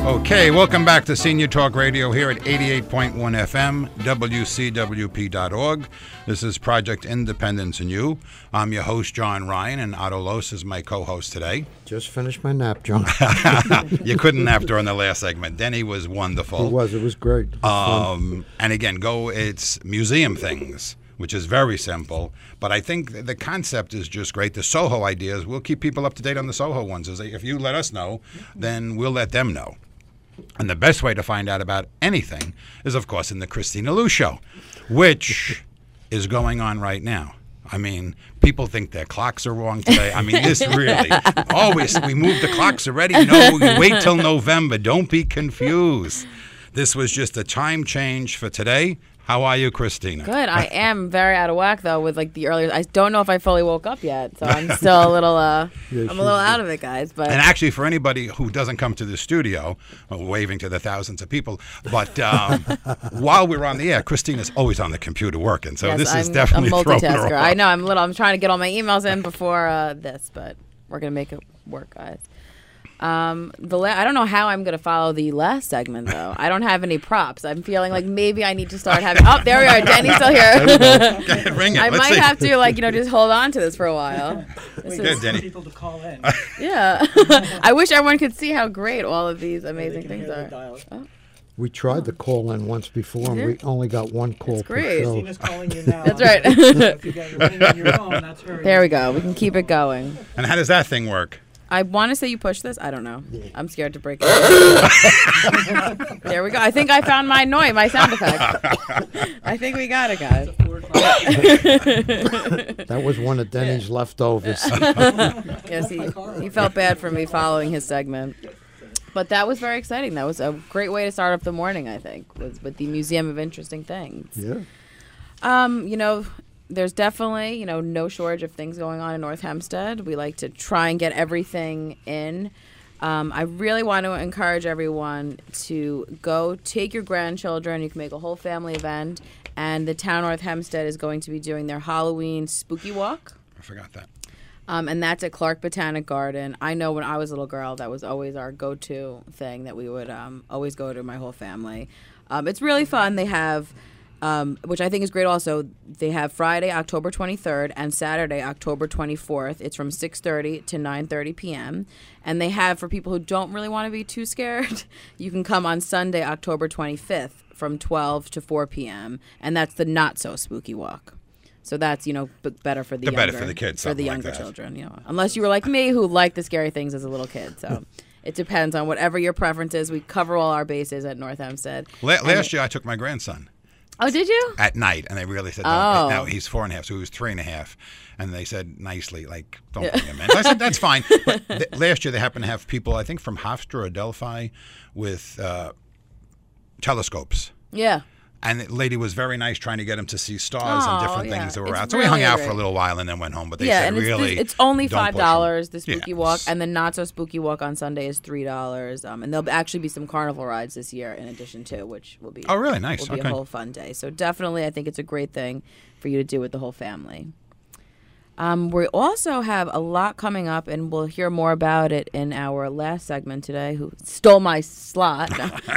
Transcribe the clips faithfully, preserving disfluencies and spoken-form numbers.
Okay, welcome back to Senior Talk Radio here at eighty-eight point one F M, W C W P dot org. This is Project Independence and You. I'm your host, John Ryan, and Otto Los is my co-host today. Just finished my nap, John. You couldn't nap during the last segment. Denny was wonderful. It was. It was great. It was um, and again, go, it's museum things, which is very simple. But I think the concept is just great. The Soho ideas, we'll keep people up to date on the Soho ones. If you let us know, then we'll let them know. And the best way to find out about anything is, of course, in the Christina Lou Show, which is going on right now. I mean, people think their clocks are wrong today. I mean, this really, always, we moved the clocks already. No, wait till November. Don't be confused. This was just a time change for today. How are you, Christina? Good. I am very out of whack, though, with like the earlier. I don't know if I fully woke up yet, so I'm still a little. Uh, Yeah, I'm a little out of it, guys. But And actually, for anybody who doesn't come to the studio, well, waving to the thousands of people, but um, while we're on the air, Christina's always on the computer working. So yes, this is I'm definitely a throwing her multitasker. off. I know. I'm a little. I'm trying to get all my emails in before uh, this, but we're gonna make it work, guys. Um, the la- I don't know how I'm going to follow the last segment, though. I don't have any props. I'm feeling like maybe I need to start having... Oh, there we are. Denny's still here. Ring it. I Let's might see. have to, like, you know, just hold on to this for a while. This Good, is, Denny. People to call in. yeah. I wish everyone could see how great all of these amazing things are. Oh, We tried the call in once before, and we only got one call That's per great. show. Christina's calling you now. That's right. So if you got your ring on your phone, that's her. there we go. We can keep it going. And how does that thing work? I want to say you push this. I don't know. I'm scared to break it. There we go. I think I found my noise, my sound effect. I think we got it, guys. That was one of Denny's leftovers. Yes, he, he felt bad for me following his segment. But that was very exciting. That was a great way to start up the morning, I think, was with the Museum of Interesting Things. Yeah. Um, you know, there's definitely, you know, no shortage of things going on in North Hempstead. We like to try and get everything in. Um, I really want to encourage everyone to go take your grandchildren. You can make a whole family event. And the town of North Hempstead is going to be doing their Halloween spooky walk. I forgot that. Um, and that's at Clark Botanic Garden. I know when I was a little girl, that was always our go-to thing that we would um, always go to, my whole family. Um, it's really fun. They have... Um, which I think is great also. They have Friday, October twenty-third, and Saturday, October twenty-fourth. It's from six thirty to nine thirty p.m. And they have, for people who don't really want to be too scared, you can come on Sunday, October twenty-fifth, from twelve to four p.m. And that's the not-so-spooky walk. So that's, you know, b- better for the, The younger, better for the kids, for the something like younger that. children, you know. Unless you were like me, who liked the scary things as a little kid. So it depends on whatever your preference is. We cover all our bases at North Hempstead. La- And last it- year, I took my grandson. Oh, did you? At night, and they really said, no, Oh. now he's four and a half, so he was three and a half. And they said nicely, like, don't bring him in. I said, that's fine. But th- last year, they happened to have people, I think, from Hofstra or Delphi with uh, telescopes. Yeah. And the lady was very nice trying to get him to see stars Oh, and different yeah. things that were It's out. So we hung really out for a great. little while and then went home. But they yeah, said, and it's, really, it's only don't five push 'em. dollars the spooky Yeah. walk, and the not so spooky walk on Sunday is three dollars. Um, and there'll actually be some carnival rides this year in addition to, which will be Oh, really? Nice. will be Okay. a whole fun day. So definitely, I think it's a great thing for you to do with the whole family. Um, we also have a lot coming up, and we'll hear more about it in our last segment today. Who stole my slot?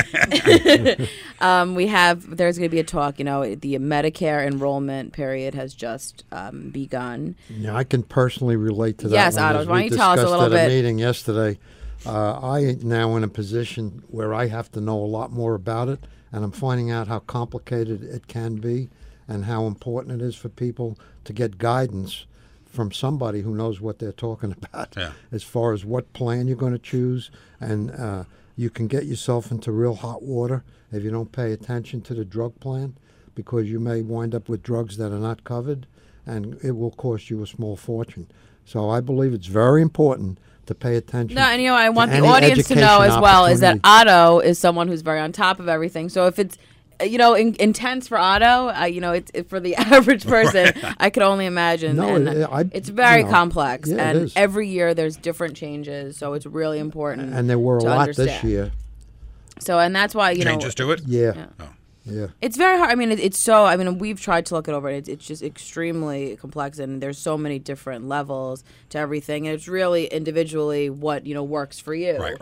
um, we have. There's going to be a talk. You know, the Medicare enrollment period has just um, begun. Yeah, I can personally relate to that. Yes, one, Otto, as why we don't you tell us a discussed little at bit? a meeting yesterday. Uh, I am now in a position where I have to know a lot more about it, and I'm finding out how complicated it can be and how important it is for people to get guidance from somebody who knows what they're talking about Yeah. as far as what plan you're going to choose. And uh, you can get yourself into real hot water if you don't pay attention to the drug plan, because you may wind up with drugs that are not covered, and it will cost you a small fortune. So I believe it's very important to pay attention. No, and you know, I want the any audience to know education as well is that opportunity. Otto is someone who's very on top of everything. So if it's, uh, you know, in, intense for Otto, uh, you know, it's it, for the average person, I could only imagine. No, and it- I- it's very you know, complex, yeah, it and is. every year there's different changes. So it's really important. And there were a to lot understand. this year. So and that's why you Changes know. to it? Yeah. Yeah. Oh. Yeah. It's very hard. I mean, it, it's so. I mean, we've tried to look it over. It's, it's just extremely complex, and there's so many different levels to everything. And it's really individually what you know works for you. Right, right.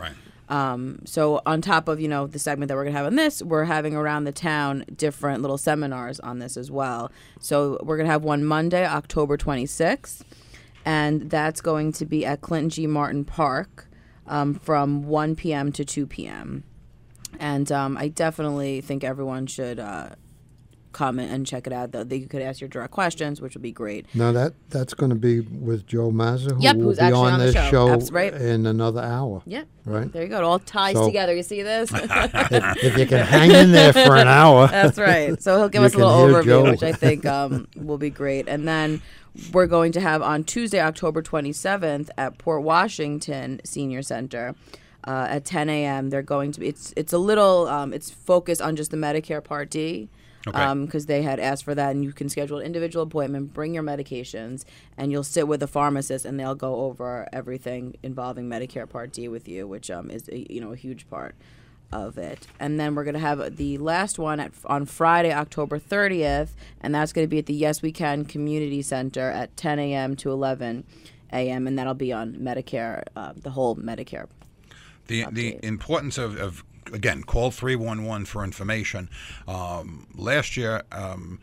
Um, so on top of, you know, the segment that we're going to have on this, we're having around the town different little seminars on this as well. So we're going to have one Monday, October twenty-sixth, and that's going to be at Clinton G. Martin Park um, from one p.m. to two p.m. And um, I definitely think everyone should uh, come and check it out. Though you could ask your direct questions, which would be great. Now that that's going to be with Joe Mazza, who Yep, will who's be actually on, on the this show. show, That's right. in another hour. Yep. Right. There you go. It all ties So- together. You see this? if, if you can hang in there for an hour. That's right. So he'll give You us a can little hear overview, Joe. which I think um, will be great. And then we're going to have on Tuesday, October twenty-seventh at Port Washington Senior Center uh, at ten a.m. They're going to be, it's, it's a little, um, it's focused on just the Medicare Part D. Okay. Because they had asked for that, and you can schedule an individual appointment, bring your medications, and you'll sit with a pharmacist, and they'll go over everything involving Medicare Part D with you, which um, is a, you know a huge part of it. And then we're going to have the last one at, on Friday, October thirtieth, and that's going to be at the Yes We Can Community Center at ten a.m. to eleven a.m., and that'll be on Medicare, uh, the whole Medicare. The the Update. importance of, of again, call three one one for information. Um, last year, um,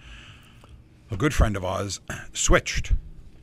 a good friend of ours switched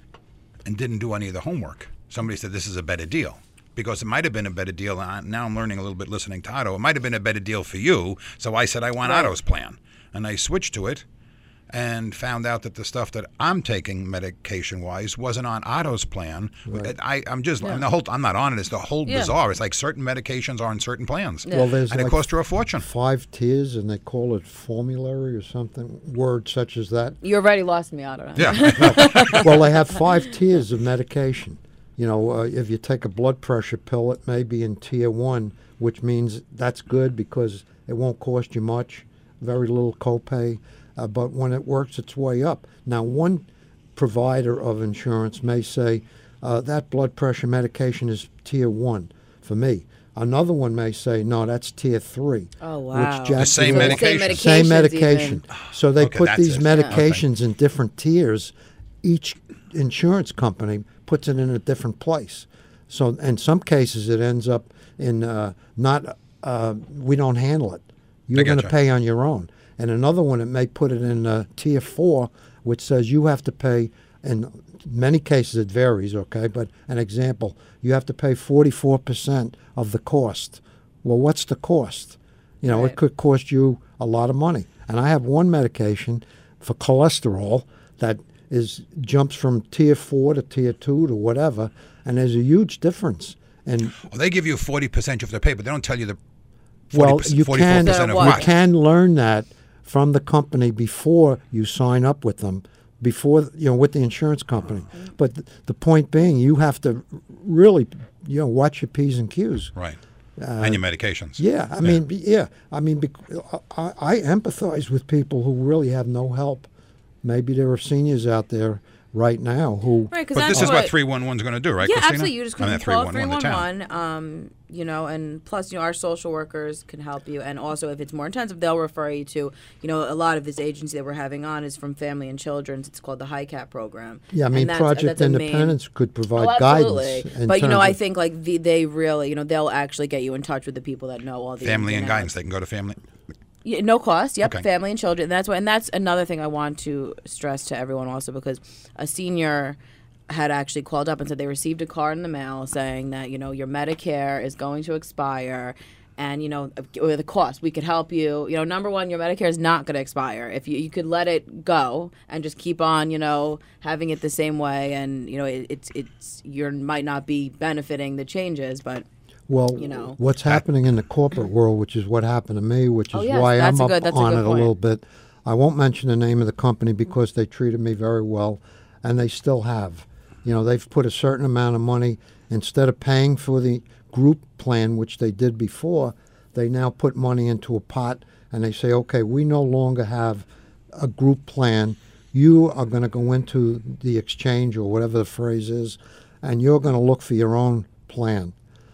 and didn't do any of the homework. Somebody said this is a better deal. Because it might have been a better deal. And I- now I'm learning a little bit listening to Otto. It might have been a better deal for you. So I said I want Right. Otto's plan. And I switched to it and found out that the stuff that I'm taking medication-wise wasn't on Otto's plan. I, I'm just, Yeah. the whole, I'm not on it. It's the whole Yeah. bizarre. It's like certain medications are on certain plans. Well, there's And it like cost her a fortune. five tiers, and they call it formulary or something, words such as that. You already lost me, Otto. Yeah. Well, they have five tiers of medication. You know, uh, if you take a blood pressure pill, it may be in tier one, which means that's good because it won't cost you much, very little copay. Uh, but when it works its way up, now one provider of insurance may say uh, that blood pressure medication is tier one for me. Another one may say, no, that's tier three. Oh, wow. Which The jacks same it up. medication. Same medications medication. even. So they Okay, put that's these it. medications in different tiers. Each insurance company puts it in a different place. So in some cases, it ends up in uh, not, uh, we don't handle it. You're going to getcha. pay on your own. And another one, it may put it in uh, tier four, which says you have to pay, in many cases it varies, okay, but an example, you have to pay forty-four percent of the cost. Well, what's the cost? You know, Right. it could cost you a lot of money. And I have one medication for cholesterol that is jumps from tier four to tier two to whatever, and there's a huge difference. And Well, they give you forty percent you have to pay, but they don't tell you the well, forty percent, you forty-four can percent of So you what. can learn that from the company before you sign up with them, before you know with the insurance company. But th- the point being, you have to really you know watch your p's and q's. Right. and your medications. Yeah, I mean, b- yeah, I mean, bec- I, I empathize with people who really have no help. Maybe there are seniors out there right now who. Right, because But that's this is what what three one one is going to do, right, Yeah, Christina? absolutely. You just I mean, can call three three one one, the one town. one. Um, you know, and plus, you know, our social workers can help you, and also if it's more intensive, they'll refer you to, you know, a lot of this agency that we're having on is from Family and Children's. It's called the High Cap program. Yeah, I mean, And that's- Project that's a main- Independence could provide Oh, absolutely. guidance. in But you know, terms I of- think like the, they really, you know, they'll actually get you in touch with the people that know all the Family ins and outs. guidance. They can go to family. Yeah, no cost. Yep, Okay. family and children. And that's what, and that's another thing I want to stress to everyone also, because a senior had actually called up and said they received a card in the mail saying that, you know, your Medicare is going to expire, and you know, with the cost, we could help you. You know, number one, your Medicare is not going to expire. If you you could let it go and just keep on, you know, having it the same way, and you know, it, it's it's you might not be benefiting the changes, but Well, you know. what's happening in the corporate world, which is what happened to me, which is Oh, yes, why that's I'm a up good- that's a on good it a point. little bit. I won't mention the name of the company because they treated me very well, and they still have. You know, they've put a certain amount of money, instead of paying for the group plan, which they did before, they now put money into a pot, and they say, okay, we no longer have a group plan. You are going to go into the exchange, or whatever the phrase is, and you're going to look for your own plan.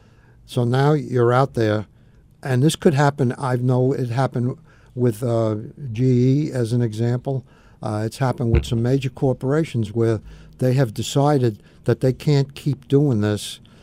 So now you're out there, and this could happen. I know it happened with uh, G E as an example. Uh, it's happened with some major corporations where they have decided that they can't keep doing this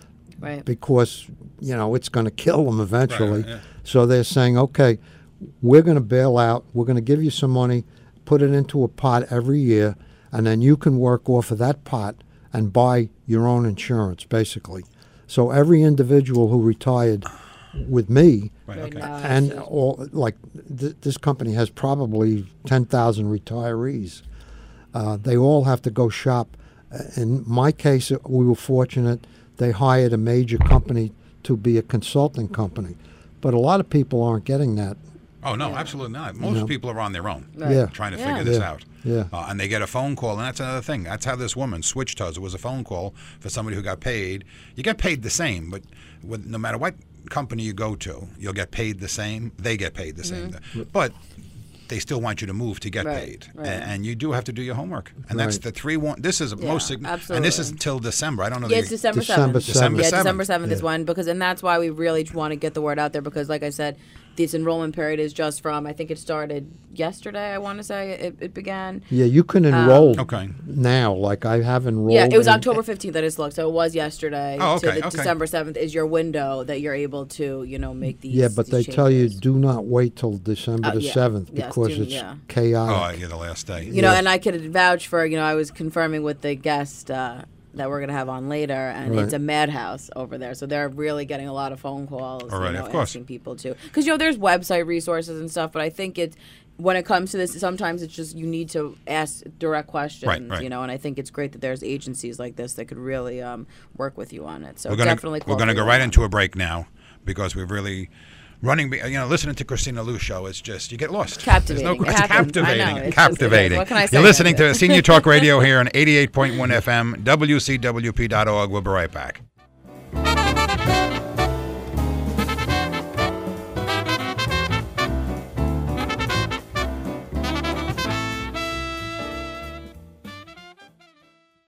Right. because you know it's going to kill them eventually. Right, yeah. So they're saying, okay, we're going to bail out. We're going to give you some money, put it into a pot every year, and then you can work off of that pot and buy your own insurance, basically. So every individual who retired with me, Right, Right okay. now, and it's- all like th- this company has probably ten thousand retirees. Uh, they all have to go shop. Uh, In my case, uh, we were fortunate. They hired a major company to be a consulting company, but a lot of people aren't getting that. Oh no, absolutely not. Most know. people are on their own, Right. Yeah. trying to Yeah. figure this Yeah. out. Yeah. Uh, and they get a phone call, and that's another thing. That's how this woman switched us. It was a phone call for somebody who got paid. You get paid the same, but with, no matter what company you go to, you'll get paid the same. They get paid the same, but they still want you to move to get Right, paid, right. and, and you do have to do your homework. And that's Right. the three one. This is Yeah, most sign- and this absolutely. is until December. I don't know. Yeah, the- it's December December seventh. seventh. Yeah, December December seventh is Yeah. one because, and that's why we really want to get the word out there because, like I said, this enrollment period is just from. I think it started yesterday. I want to say it, it began. Yeah, you can enroll Okay. now. Like I have enrolled. Yeah, it was in- October fifteenth that it's looked, so it was yesterday. Oh, So okay, the okay. December seventh is your window that you're able to, you know, make these. Yeah, but they these tell you changes. do not wait till December Oh, the yeah. seventh Yes, because do- it's yeah. Oh, chaotic. yeah, the last day. You know, Yeah. and I could vouch for, you know, I was confirming with the guest uh, that we're going to have on later, and Right. it's a madhouse over there. So they're really getting a lot of phone calls, Alright, you know, of course. asking people to. Because, you know, there's website resources and stuff, but I think it's, when it comes to this, sometimes it's just you need to ask direct questions, Right, right. you know, and I think it's great that there's agencies like this that could really um, work with you on it. So we're gonna definitely we're call gonna for go you right on into that. a break now because we've really running. be- You know, listening to Christina Lou show, it's just you get lost. Captivating. There's no, It it's happens. I know. captivating. It's just- captivating. what can I say? You're listening to Senior Talk Radio here on eighty-eight point one F M, W C W P dot org. We'll be right back.